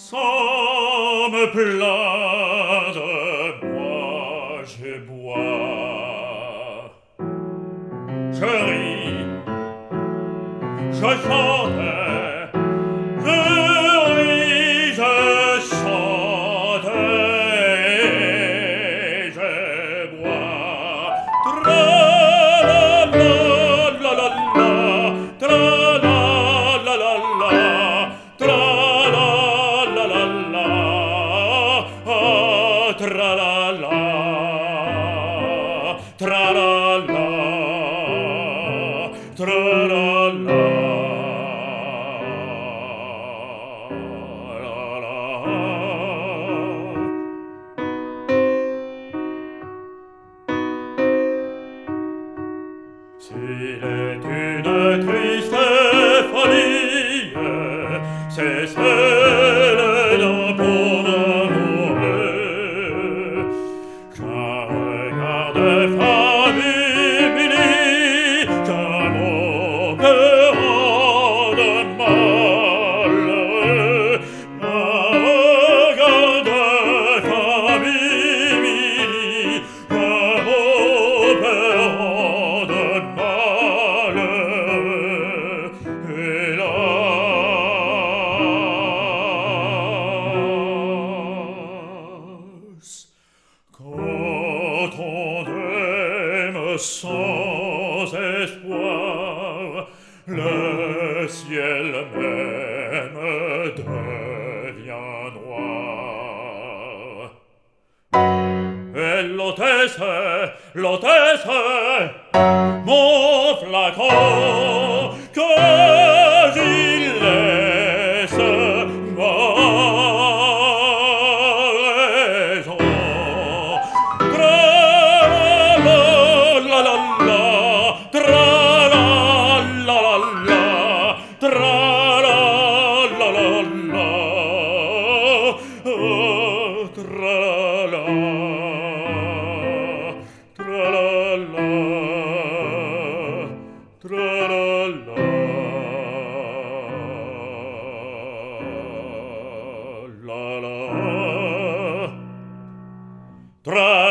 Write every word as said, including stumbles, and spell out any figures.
Somme plein de moi, je bois, je ris, je chante, je ris, je chante et je bois. Tra-la-la-la-la-la, tra-la-la-la-la-la, tra-la-la-la-la-la, ah, tra-la-la, tra-la-la, tra-la-la. S'il est une triste folie, c'est celle d'un pauvre amoureux qu'un regard de femme humilie, qu'un mot que rende malheureux. Un regard de femme humilie, qu'un mot que rende malheureux. Hélas, quand on aime sans espoir, le ciel même devient noir. Et l'hôtesse, l'hôtesse, mon flacon que j'y laisse ma raison. Tra-la-la-la-la, tra-la-la-la-la, tra-la-la-la-la, oh, tra-la-la, tra-la-la, tra-la-la, la-la, tra